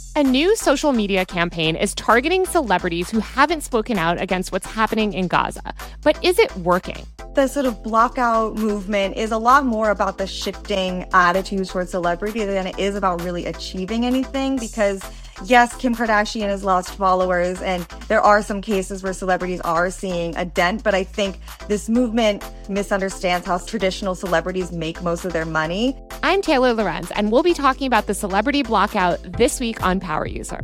A new social media campaign is targeting celebrities who haven't spoken out against what's happening in Gaza. But is it working? The sort of blockout movement is a lot more about the shifting attitudes towards celebrity than it is about really achieving anything, because yes, Kim Kardashian has lost followers and there are some cases where celebrities are seeing a dent, but I think this movement misunderstands how traditional celebrities make most of their money. I'm Taylor Lorenz, and we'll be talking about the celebrity blockout this week on Power User.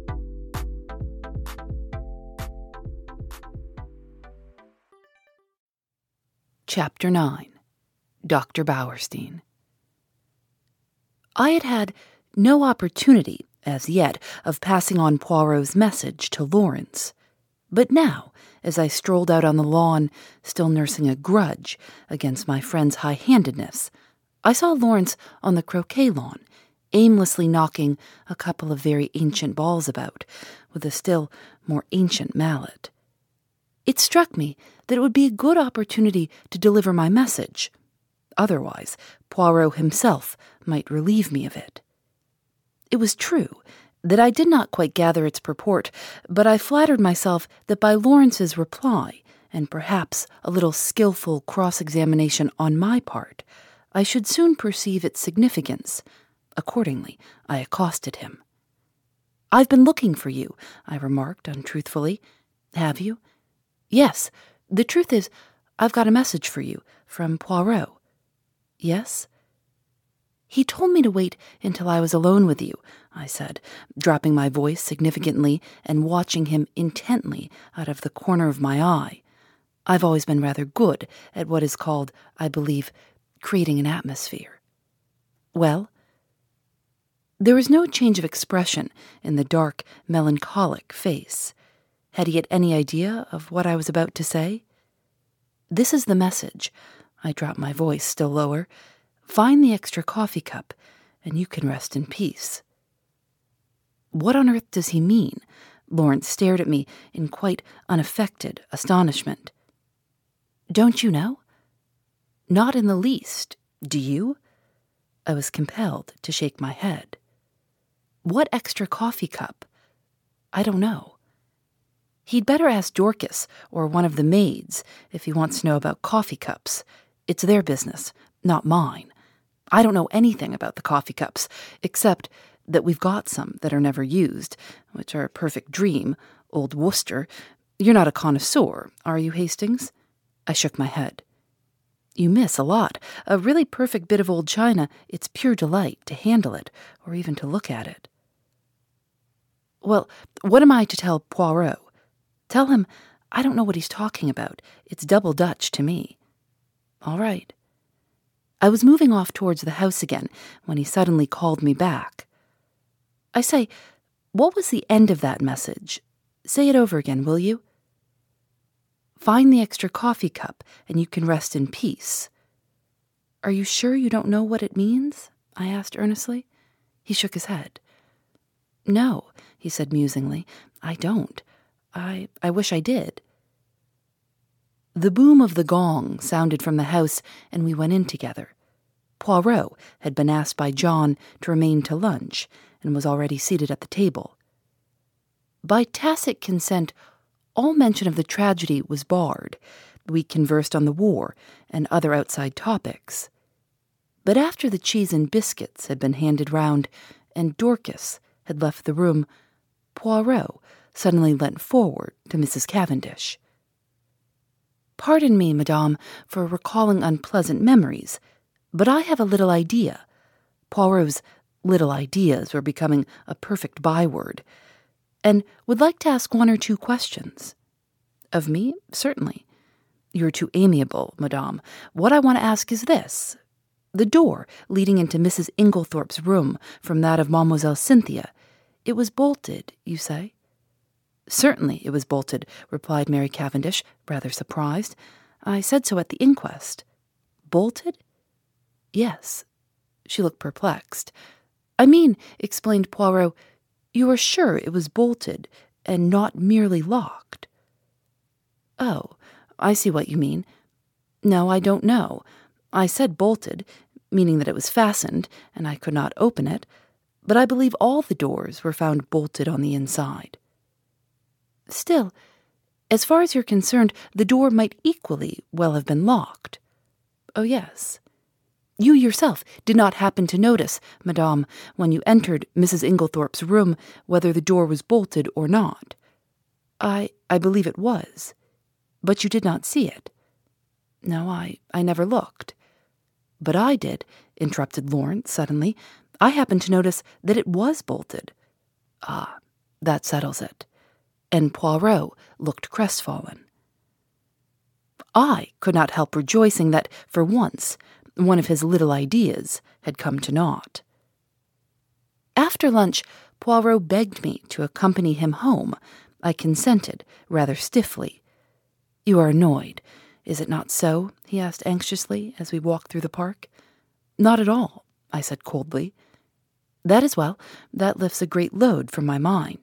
Chapter 9. Dr. Bauerstein. I had had no opportunity, as yet, of passing on Poirot's message to Lawrence. But now, as I strolled out on the lawn, still nursing a grudge against my friend's high-handedness, I saw Lawrence on the croquet lawn, aimlessly knocking a couple of very ancient balls about, with a still more ancient mallet. It struck me that it would be a good opportunity to deliver my message. Otherwise, Poirot himself might relieve me of it. It was true that I did not quite gather its purport, but I flattered myself that by Lawrence's reply, and perhaps a little skillful cross-examination on my part, I should soon perceive its significance. Accordingly, I accosted him. "I've been looking for you," I remarked untruthfully. "Have you?" "Yes. The truth is, I've got a message for you from Poirot." "Yes?" "He told me to wait until I was alone with you," I said, dropping my voice significantly and watching him intently out of the corner of my eye. I've always been rather good at what is called, I believe, creating an atmosphere. "Well?" There was no change of expression in the dark, melancholic face. Had he had any idea of what I was about to say? "This is the message." I dropped my voice still lower. "Find the extra coffee cup, and you can rest in peace." What on earth does he mean? Lawrence stared at me in quite unaffected astonishment. "Don't you know?" "Not in the least. Do you?" I was compelled to shake my head. "What extra coffee cup?" "I don't know." "He'd better ask Dorcas or one of the maids if he wants to know about coffee cups. It's their business, not mine. I don't know anything about the coffee cups, except that we've got some that are never used, which are a perfect dream, old Worcester. You're not a connoisseur, are you, Hastings?" I shook my head. "You miss a lot. A really perfect bit of old china, it's pure delight to handle it, or even to look at it." "Well, what am I to tell Poirot?" "Tell him I don't know what he's talking about. It's double Dutch to me." "All right." I was moving off towards the house again when he suddenly called me back. "I say, what was the end of that message? Say it over again, will you?" "Find the extra coffee cup, and you can rest in peace." "Are you sure you don't know what it means?" I asked earnestly. He shook his head. "No," he said musingly, "I don't. I wish I did." The boom of the gong sounded from the house, and we went in together. Poirot had been asked by John to remain to lunch, and was already seated at the table. By tacit consent, all mention of the tragedy was barred. We conversed on the war and other outside topics. But after the cheese and biscuits had been handed round, and Dorcas had left the room, Poirot suddenly leant forward to Mrs. Cavendish. "Pardon me, madame, for recalling unpleasant memories, but I have a little idea." Poirot's little ideas were becoming a perfect byword. "And would like to ask one or two questions." "Of me? Certainly." "You're too amiable, madame. What I want to ask is this. The door leading into Mrs. Inglethorpe's room from that of Mademoiselle Cynthia, it was bolted, you say?" "Certainly it was bolted," replied Mary Cavendish, rather surprised. "I said so at the inquest." "Bolted?" "Yes." She looked perplexed. "I mean," explained Poirot, "you are sure it was bolted and not merely locked?" "Oh, I see what you mean. No, I don't know. I said bolted, meaning that it was fastened, and I could not open it, but I believe all the doors were found bolted on the inside. Still, as far as you're concerned, the door might equally well have been locked. Oh, yes. You yourself did not happen to notice, Madame, when you entered Mrs. Inglethorpe's room, whether the door was bolted or not. I believe it was. But you did not see it. No, I never looked. But I did, interrupted Lawrence suddenly. I happened to notice that it was bolted. Ah, that settles it. And Poirot looked crestfallen. I could not help rejoicing that, for once, one of his little ideas had come to naught. After lunch, Poirot begged me to accompany him home. I consented, rather stiffly. "You are annoyed, is it not so?" he asked anxiously as we walked through the park. "Not at all," I said coldly. "That is well. That lifts a great load from my mind."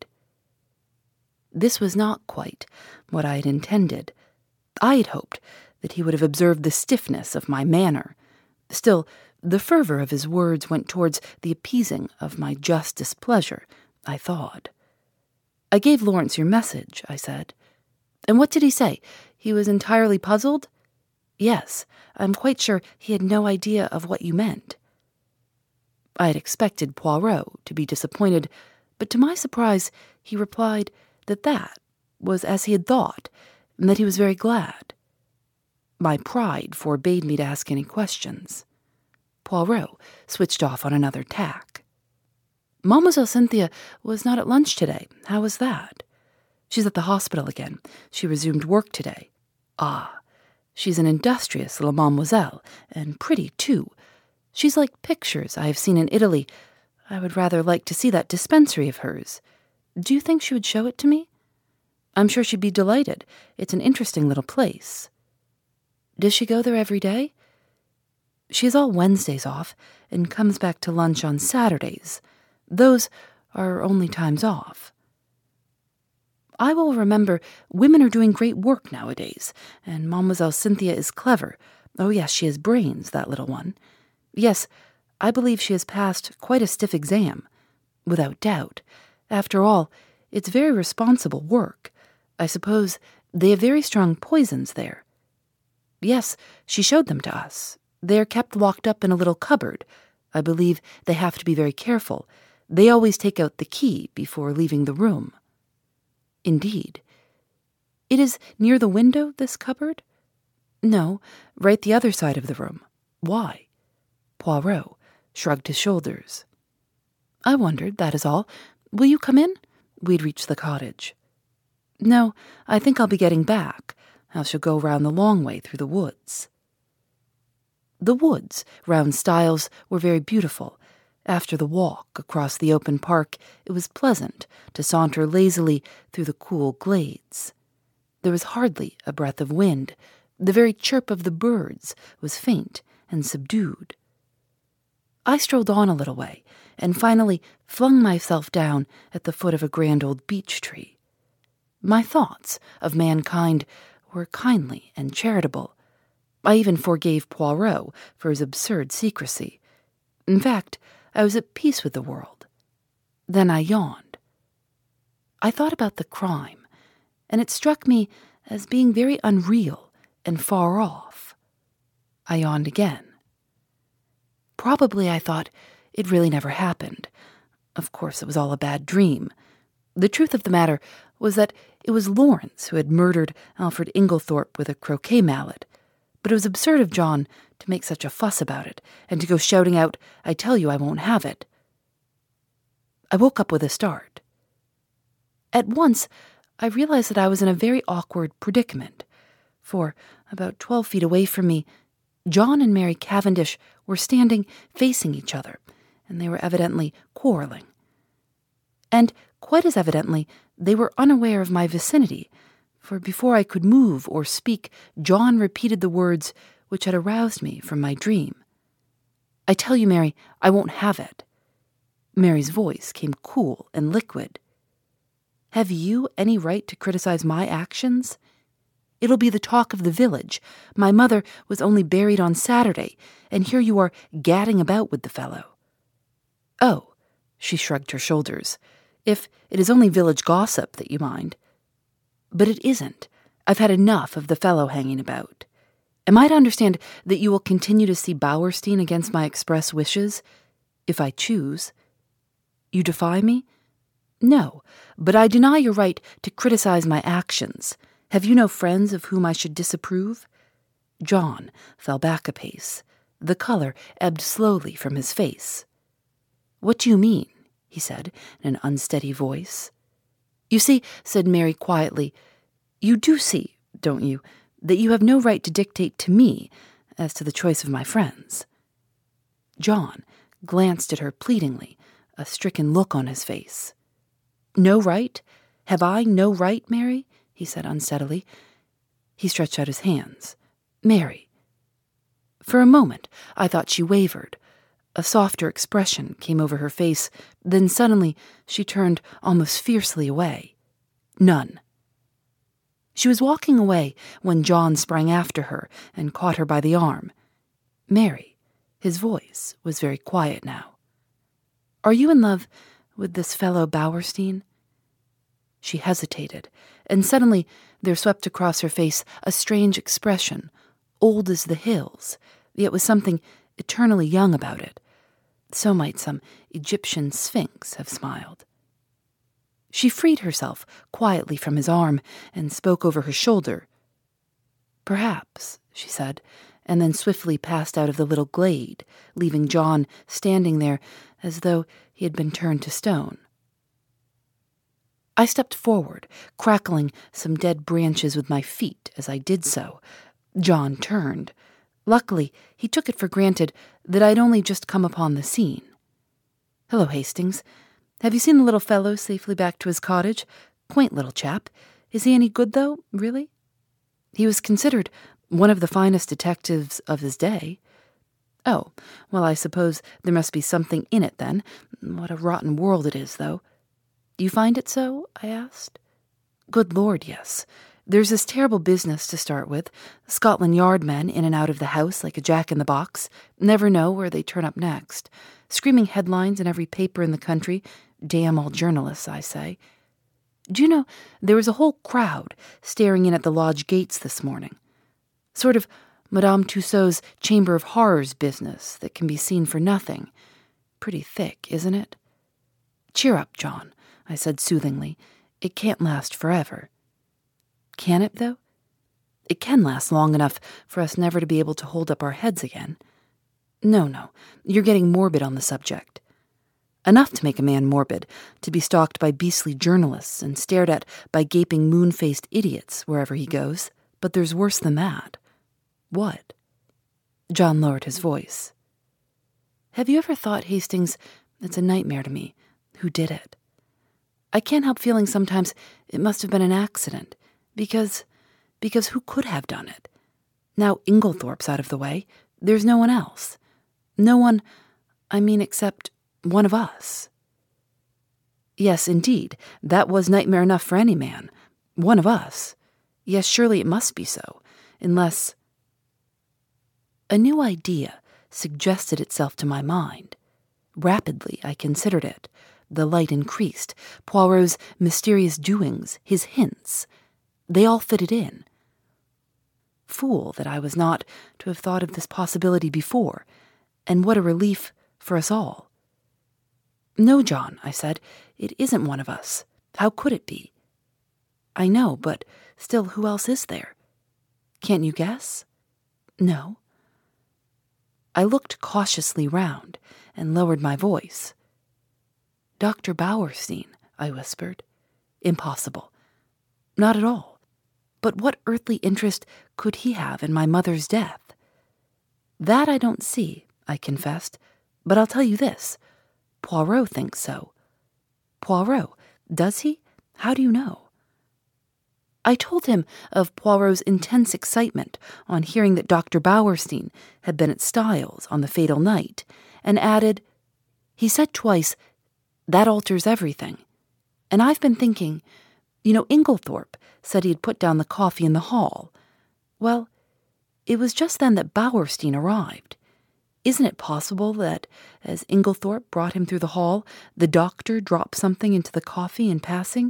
This was not quite what I had intended. I had hoped that he would have observed the stiffness of my manner. Still, the fervor of his words went towards the appeasing of my just displeasure, I thought. "I gave Lawrence your message," I said. "And what did he say? He was entirely puzzled?" "Yes, I'm quite sure he had no idea of what you meant." I had expected Poirot to be disappointed, but to my surprise he replied that was as he had thought, and that he was very glad. My pride forbade me to ask any questions. Poirot switched off on another tack. "Mademoiselle Cynthia was not at lunch today. How was that?" "She's at the hospital again. She resumed work today." "Ah, she's an industrious little mademoiselle, and pretty, too. She's like pictures I have seen in Italy. I would rather like to see that dispensary of hers. Do you think she would show it to me?" "I'm sure she'd be delighted. It's an interesting little place." "Does she go there every day?" "She has all Wednesdays off, and comes back to lunch on Saturdays. Those are her only times off." "I will remember women are doing great work nowadays, and Mademoiselle Cynthia is clever. Oh, yes, she has brains, that little one. Yes, I believe she has passed quite a stiff exam. Without doubt. After all, it's very responsible work. I suppose they have very strong poisons there." "Yes, she showed them to us. They are kept locked up in a little cupboard. I believe they have to be very careful. They always take out the key before leaving the room." "Indeed. It is near the window, this cupboard?" "No, right the other side of the room. Why?" Poirot shrugged his shoulders. "I wondered, that is all. Will you come in?" We'd reached the cottage. "No, I think I'll be getting back. I shall go round the long way through the woods." The woods round Styles were very beautiful. After the walk across the open park, it was pleasant to saunter lazily through the cool glades. There was hardly a breath of wind. The very chirp of the birds was faint and subdued. I strolled on a little way, and finally flung myself down at the foot of a grand old beech tree. My thoughts of mankind were kindly and charitable. I even forgave Poirot for his absurd secrecy. In fact, I was at peace with the world. Then I yawned. I thought about the crime, and it struck me as being very unreal and far off. I yawned again. Probably, I thought, it really never happened. Of course, it was all a bad dream. The truth of the matter was that it was Lawrence who had murdered Alfred Inglethorpe with a croquet mallet. But it was absurd of John to make such a fuss about it, and to go shouting out, "I tell you I won't have it." I woke up with a start. At once, I realized that I was in a very awkward predicament, for, about 12 feet away from me, John and Mary Cavendish were standing facing each other, and they were evidently quarreling. And, quite as evidently, they were unaware of my vicinity, for before I could move or speak, John repeated the words which had aroused me from my dream. "I tell you, Mary, I won't have it." Mary's voice came cool and liquid. "Have you any right to criticize my actions? It'll be the talk of the village. My mother was only buried on Saturday, and here you are gadding about with the fellow." "Oh, She shrugged her shoulders. If it is only village gossip that you mind. But it isn't. I've had enough of the fellow hanging about. Am I to understand that you will continue to see Bauerstein against my express wishes, if I choose? You defy me? No, but I deny your right to criticize my actions. Have you no friends of whom I should disapprove? John fell back a pace. The color ebbed slowly from his face. What do you mean? He said in an unsteady voice. You see, said Mary quietly, you do see, don't you, that you have no right to dictate to me as to the choice of my friends. John glanced at her pleadingly, a stricken look on his face. No right? Have I no right, Mary? He said unsteadily. He stretched out his hands. Mary. For a moment, I thought she wavered. A softer expression came over her face, then suddenly she turned almost fiercely away. None. She was walking away when John sprang after her and caught her by the arm. Mary, his voice was very quiet now. Are you in love with this fellow Bauerstein? She hesitated, and suddenly there swept across her face a strange expression, old as the hills, yet with something eternally young about it. So might some Egyptian sphinx have smiled. She freed herself quietly from his arm and spoke over her shoulder. Perhaps, she said, and then swiftly passed out of the little glade, leaving John standing there as though he had been turned to stone. I stepped forward, crackling some dead branches with my feet as I did so. John turned. Luckily, he took it for granted that I'd only just come upon the scene. Hello, Hastings. Have you seen the little fellow safely back to his cottage? Quaint little chap. Is he any good, though, really? He was considered one of the finest detectives of his day. Oh, well, I suppose there must be something in it, then. What a rotten world it is, though. You find it so? I asked. Good Lord, yes. There's this terrible business to start with. Scotland Yard men in and out of the house like a jack-in-the-box. Never know where they turn up next. Screaming headlines in every paper in the country. Damn all journalists, I say. Do you know, there was a whole crowd staring in at the lodge gates this morning. Sort of Madame Tussauds Chamber of Horrors business that can be seen for nothing. Pretty thick, isn't it? Cheer up, John, I said soothingly. It can't last forever. Can it, though? It can last long enough for us never to be able to hold up our heads again. No, you're getting morbid on the subject. Enough to make a man morbid, to be stalked by beastly journalists and stared at by gaping moon-faced idiots wherever he goes. But there's worse than that. What? John lowered his voice. Have you ever thought, Hastings, it's a nightmare to me, who did it? I can't help feeling sometimes it must have been an accident. Because who could have done it? Now Inglethorpe's out of the way, there's no one else. No one, except one of us. Yes, indeed, that was nightmare enough for any man. One of us. Yes, surely it must be so, unless... A new idea suggested itself to my mind. Rapidly, I considered it. The light increased. Poirot's mysterious doings, his hints... They all fitted in. Fool that I was not to have thought of this possibility before, and what a relief for us all. No, John, I said, it isn't one of us. How could it be? I know, but still, who else is there? Can't you guess? No. I looked cautiously round and lowered my voice. Dr. Bauerstein, I whispered. Impossible. Not at all. But what earthly interest could he have in my mother's death? That I don't see, I confessed, but I'll tell you this. Poirot thinks so. Poirot, does he? How do you know? I told him of Poirot's intense excitement on hearing that Dr. Bauerstein had been at Styles on the fatal night, and added, he said twice, that alters everything. And I've been thinking, Inglethorpe said he had put down the coffee in the hall. Well, it was just then that Bauerstein arrived. Isn't it possible that, as Inglethorpe brought him through the hall, the doctor dropped something into the coffee in passing?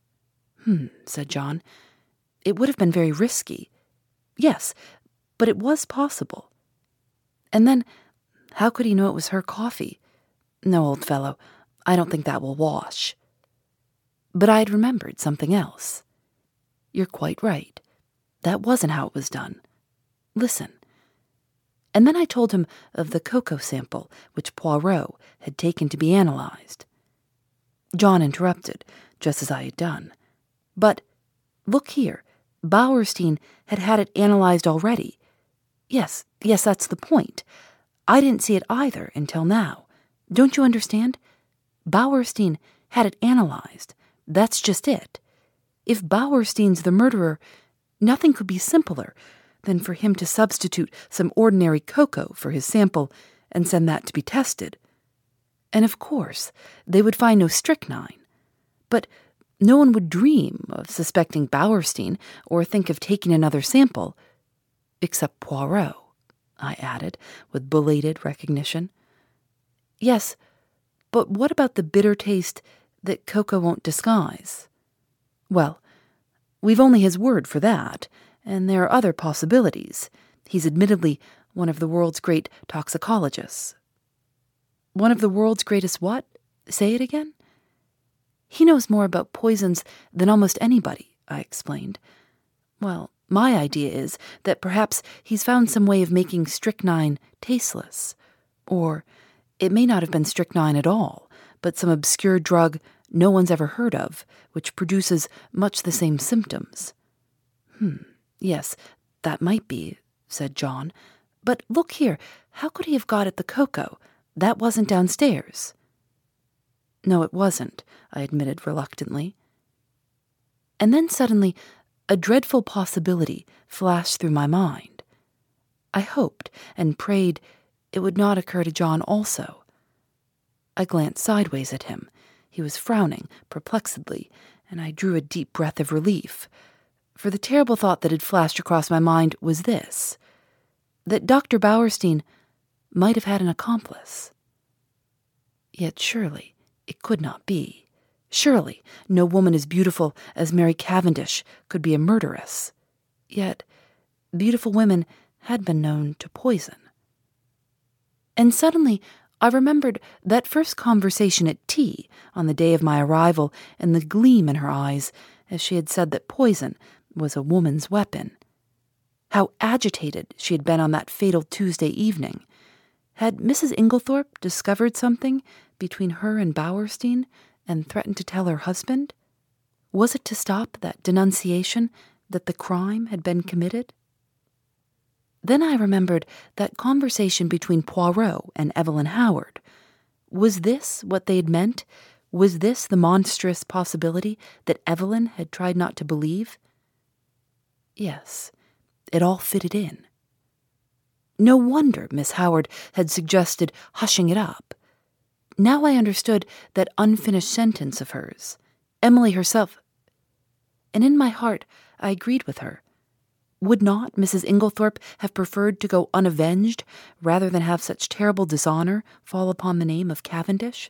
Said John. It would have been very risky. Yes, but it was possible. And then, how could he know it was her coffee? No, old fellow, I don't think that will wash. But I had remembered something else. You're quite right. That wasn't how it was done. Listen. And then I told him of the cocoa sample which Poirot had taken to be analyzed. John interrupted, just as I had done. But, look here, Bauerstein had had it analyzed already. Yes, that's the point. I didn't see it either until now. Don't you understand? Bauerstein had it analyzed. That's just it. If Bauerstein's the murderer, nothing could be simpler than for him to substitute some ordinary cocoa for his sample and send that to be tested. And of course, they would find no strychnine. But no one would dream of suspecting Bauerstein or think of taking another sample, except Poirot, I added, with belated recognition. Yes, but what about the bitter taste that cocoa won't disguise? Well, we've only his word for that, and there are other possibilities. He's admittedly one of the world's great toxicologists. One of the world's greatest what? Say it again? He knows more about poisons than almost anybody, I explained. Well, my idea is that perhaps he's found some way of making strychnine tasteless. Or it may not have been strychnine at all, but some obscure drug no one's ever heard of, which produces much the same symptoms. Yes, that might be, said John. But look here, how could he have got at the cocoa? That wasn't downstairs. No, it wasn't, I admitted reluctantly. And then suddenly, a dreadful possibility flashed through my mind. I hoped and prayed it would not occur to John also. I glanced sideways at him. He was frowning perplexedly, and I drew a deep breath of relief. For the terrible thought that had flashed across my mind was this, that Dr. Bauerstein might have had an accomplice. Yet surely it could not be. Surely no woman as beautiful as Mary Cavendish could be a murderess. Yet beautiful women had been known to poison. And suddenly I remembered that first conversation at tea on the day of my arrival and the gleam in her eyes as she had said that poison was a woman's weapon. How agitated she had been on that fatal Tuesday evening. Had Mrs. Inglethorpe discovered something between her and Bauerstein and threatened to tell her husband? Was it to stop that denunciation that the crime had been committed? Then I remembered that conversation between Poirot and Evelyn Howard. Was this what they had meant? Was this the monstrous possibility that Evelyn had tried not to believe? Yes, it all fitted in. No wonder Miss Howard had suggested hushing it up. Now I understood that unfinished sentence of hers. Emily herself. And in my heart I agreed with her. Would not Mrs. Inglethorpe have preferred to go unavenged rather than have such terrible dishonor fall upon the name of Cavendish?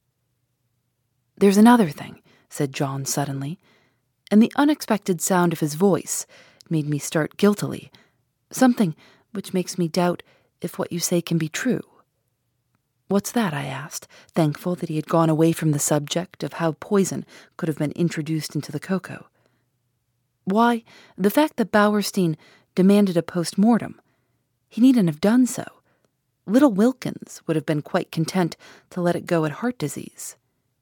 There's another thing, said John suddenly, and the unexpected sound of his voice made me start guiltily, something which makes me doubt if what you say can be true. What's that? I asked, thankful that he had gone away from the subject of how poison could have been introduced into the cocoa. Why, the fact that Bauerstein demanded a post-mortem. He needn't have done so. Little Wilkins would have been quite content to let it go at heart disease.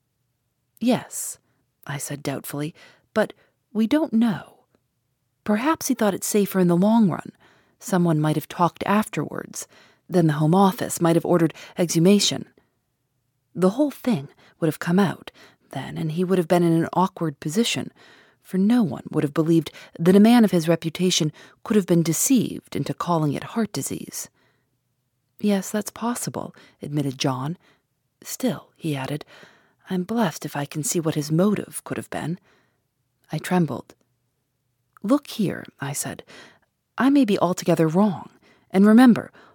Yes, I said doubtfully, but we don't know. Perhaps he thought it safer in the long run. Someone might have talked afterwards. Then the Home Office might have ordered exhumation. The whole thing would have come out then, and he would have been in an awkward position, for no one would have believed that a man of his reputation could have been deceived into calling it heart disease. Yes, that's possible, admitted John. Still, he added, I'm blessed if I can see what his motive could have been. I trembled. Look here, I said, I may be altogether wrong, and remember,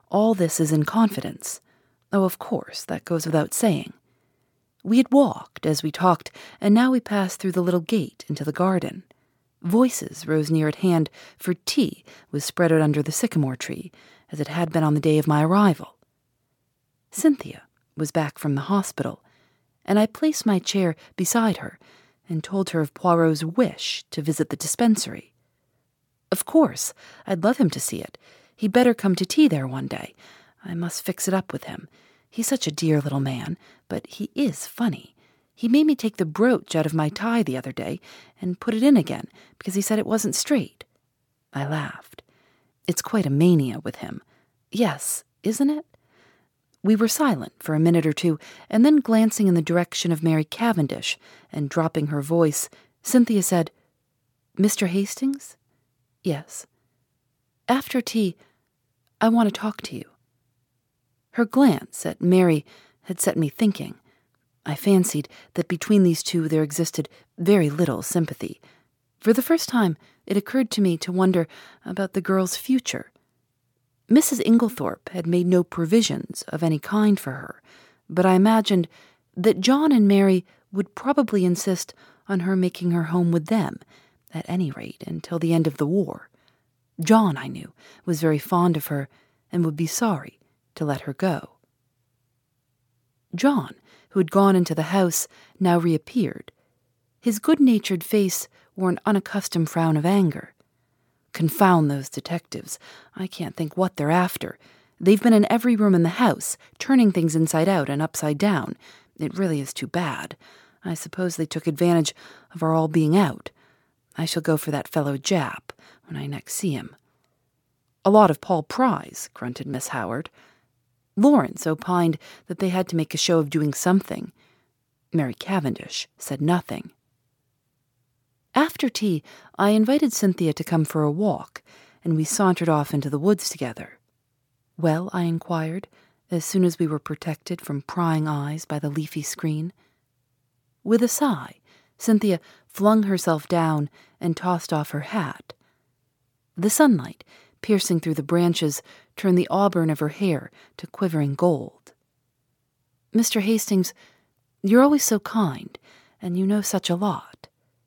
all this is in confidence. Oh, of course, that goes without saying. We had walked as we talked, and now we passed through the little gate into the garden. Voices rose near at hand, for tea was spread out under the sycamore tree, as it had been on the day of my arrival. Cynthia was back from the hospital, and I placed my chair beside her and told her of Poirot's wish to visit the dispensary. Of course, I'd love him to see it. He'd better come to tea there one day. I must fix it up with him. He's such a dear little man, but he is funny. He made me take the brooch out of my tie the other day and put it in again because he said it wasn't straight. I laughed. It's quite a mania with him. Yes, isn't it? We were silent for a minute or two, and then glancing in the direction of Mary Cavendish and dropping her voice, Cynthia said, "Mr. Hastings?" "Yes." "After tea, I want to talk to you." Her glance at Mary had set me thinking. I fancied that between these two there existed very little sympathy. For the first time, it occurred to me to wonder about the girl's future. Mrs. Inglethorpe had made no provisions of any kind for her, but I imagined that John and Mary would probably insist on her making her home with them, at any rate until the end of the war. John, I knew, was very fond of her and would be sorry to let her go. John, who had gone into the house, now reappeared. His good-natured face wore an unaccustomed frown of anger. Confound those detectives. I can't think what they're after. They've been in every room in the house, turning things inside out and upside down. It really is too bad. I suppose they took advantage of our all being out. I shall go for that fellow Jap when I next see him. A lot of Paul Pry's, grunted Miss Howard. Lawrence opined that they had to make a show of doing something. Mary Cavendish said nothing. After tea, I invited Cynthia to come for a walk, and we sauntered off into the woods together. "Well?" I inquired, as soon as we were protected from prying eyes by the leafy screen. With a sigh, Cynthia flung herself down and tossed off her hat. The sunlight, piercing through the branches, turned the auburn of her hair to quivering gold. "Mr. Hastings, you're always so kind, and you know such a lot."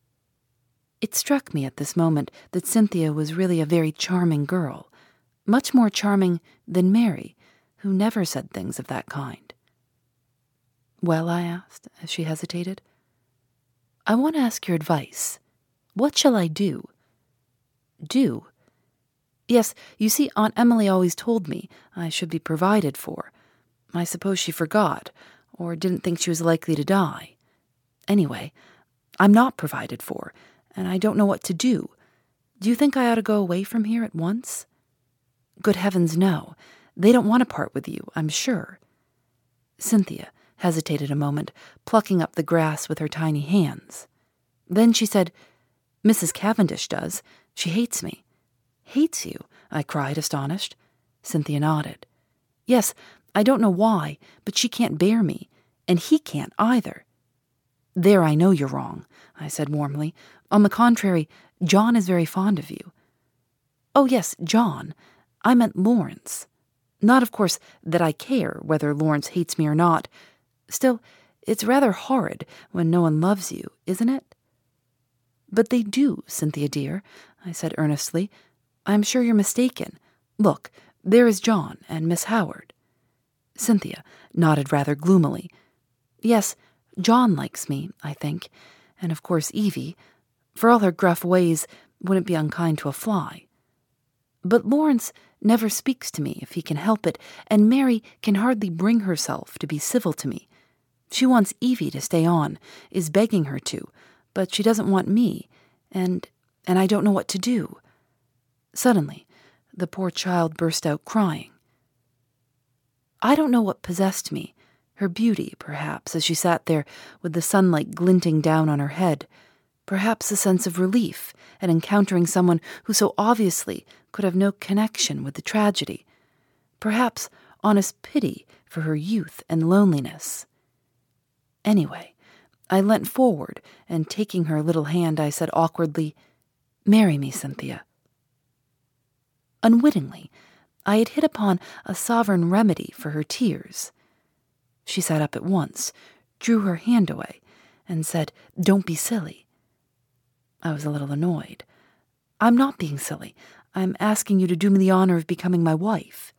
It struck me at this moment that Cynthia was really a very charming girl, much more charming than Mary, who never said things of that kind. "Well?" I asked, as she hesitated. "I want to ask your advice. What shall I do?" "Do?" "Yes, you see, Aunt Emily always told me I should be provided for. I suppose she forgot, or didn't think she was likely to die. Anyway, I'm not provided for, and I don't know what to do. Do you think I ought to go away from here at once?" "Good heavens, no. They don't want to part with you, I'm sure." Cynthia hesitated a moment, plucking up the grass with her tiny hands. Then she said, "Mrs. Cavendish does. She hates me." "Hates you?" I cried, astonished. Cynthia nodded. "Yes, I don't know why, but she can't bear me, and he can't either." "There I know you're wrong," I said warmly. "On the contrary, John is very fond of you." "Oh, yes, John. I meant Lawrence. Not, of course, that I care whether Lawrence hates me or not. Still, it's rather horrid when no one loves you, isn't it?" "But they do, Cynthia dear," I said earnestly. "I'm sure you're mistaken. Look, there is John and Miss Howard." Cynthia nodded rather gloomily. "Yes, John likes me, I think, and of course Evie, for all her gruff ways, wouldn't be unkind to a fly. But Lawrence never speaks to me if he can help it, and Mary can hardly bring herself to be civil to me. She wants Evie to stay on, is begging her to, but she doesn't want me, and I don't know what to do." Suddenly, the poor child burst out crying. I don't know what possessed me, her beauty, perhaps, as she sat there with the sunlight glinting down on her head, perhaps a sense of relief at encountering someone who so obviously could have no connection with the tragedy, perhaps honest pity for her youth and loneliness. Anyway, I leant forward, and taking her little hand, I said awkwardly, "Marry me, Cynthia." Unwittingly, I had hit upon a sovereign remedy for her tears. She sat up at once, drew her hand away, and said, "Don't be silly." I was a little annoyed. "I'm not being silly. I'm asking you to do me the honor of becoming my wife."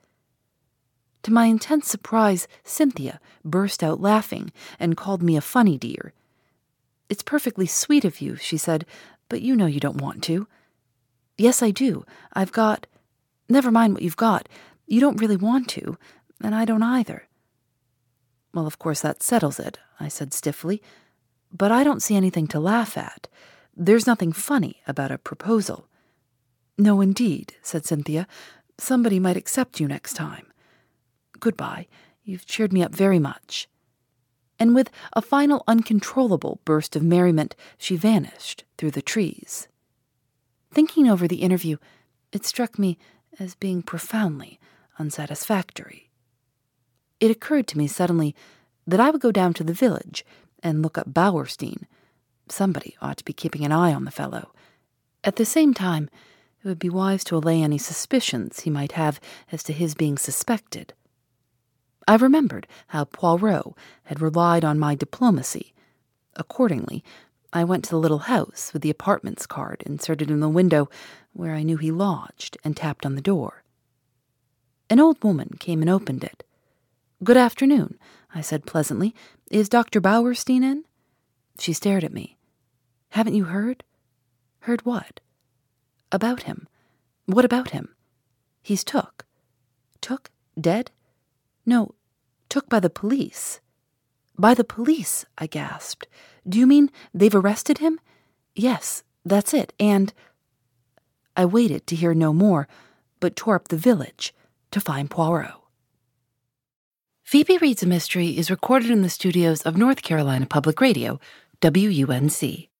To my intense surprise, Cynthia burst out laughing and called me a funny dear. "It's perfectly sweet of you," she said, "but you know you don't want to." "Yes, I do. I've got—" "Never mind what you've got. You don't really want to, and I don't either." "Well, of course that settles it," I said stiffly. "But I don't see anything to laugh at. There's nothing funny about a proposal." "No, indeed," said Cynthia. "Somebody might accept you next time. Goodbye. You've cheered me up very much." And with a final uncontrollable burst of merriment, she vanished through the trees. Thinking over the interview, it struck me as being profoundly unsatisfactory. It occurred to me suddenly that I would go down to the village and look up Bauerstein. Somebody ought to be keeping an eye on the fellow. At the same time, it would be wise to allay any suspicions he might have as to his being suspected. I remembered how Poirot had relied on my diplomacy. Accordingly, I went to the little house with the apartments card inserted in the window where I knew he lodged and tapped on the door. An old woman came and opened it. "Good afternoon," I said pleasantly. "Is Dr. Bauerstein in?" She stared at me. "Haven't you heard?" "Heard what?" "About him." "What about him?" "He's took." "Took? Dead?" "No, took by the police." "By the police?" I gasped. "Do you mean they've arrested him?" "Yes, that's it, and—" I waited to hear no more, but tore up the village to find Poirot. Phoebe Reads a Mystery is recorded in the studios of North Carolina Public Radio, WUNC.